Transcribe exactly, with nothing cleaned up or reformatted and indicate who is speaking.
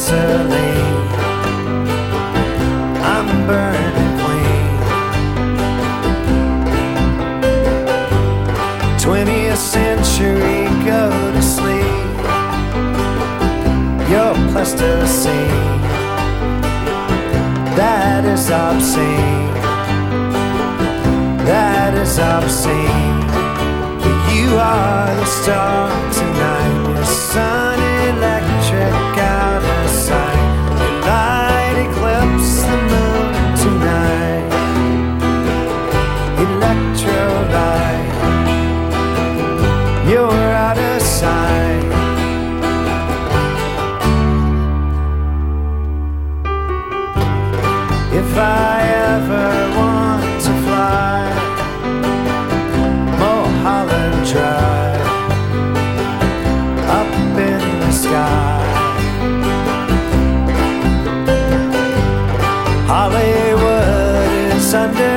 Speaker 1: gasoline. I'm burning clean. twentieth century, go to sleep. You're plasticine. That is obscene. That is obscene. But you are the star tonight. Your sun electric out of sight. Your light eclipse the moon tonight. Electrolight. You're out of sight. If I ever want to fly Mulholland Drive up in the sky, Hollywood is under